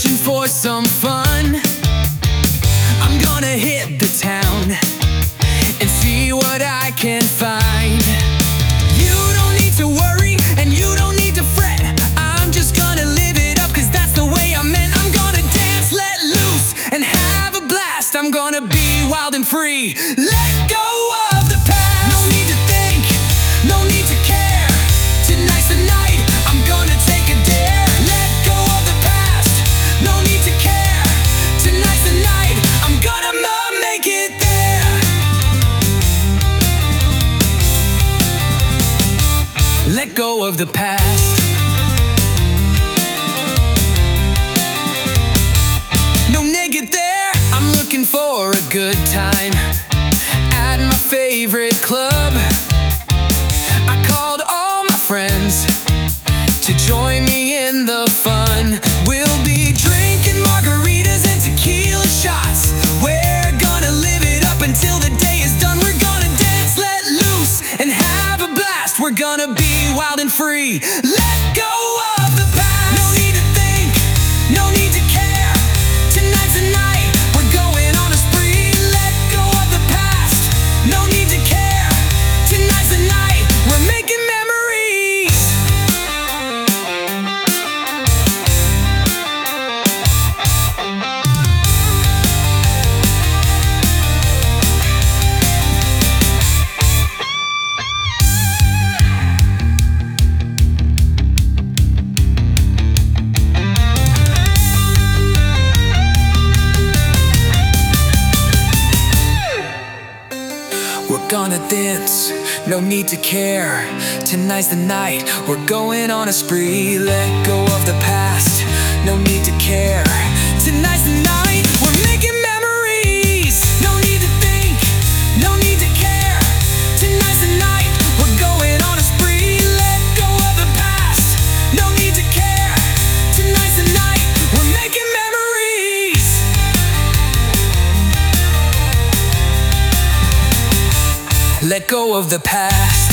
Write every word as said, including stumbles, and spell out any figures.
searching for some fun. I'm gonna hit the town and see what I can find. You don't need to worry and you don't need to fret. I'm just gonna live it up, cause that's the way I'm meant. I'm gonna dance, let loose, and have a blast. I'm gonna be wild and free. Let go of the past. No need to think, no need to care. Tonight's the night, I'm gonna take a dare. Let go of the past, no need to care. Tonight's the night, I'm gonna make it there. Let go of the past. No naked there. I'm looking for a good time at my favorite club. I called all my friends to join me in the fun. We'll be drinking margaritas and tequila shots. We're gonna live it up until the day is done. We're gonna dance, let loose, and have a blast. We're gonna be wild and free. Let go of the past. No need to think, no need to care. Tonight's the night, we're going on a spree. Let go of the past, no need to care. Tonight's the night, we're making memories. We're gonna dance, no need to care. Tonight's the night, we're going on a spree. Let go of the past, no need to care. Tonight's the night, we're making memories. No need to think, no need to care. Tonight's the night, we're going on a spree. Let go of the past, no need to care. Tonight's the night, we're making memories. Let go of the past.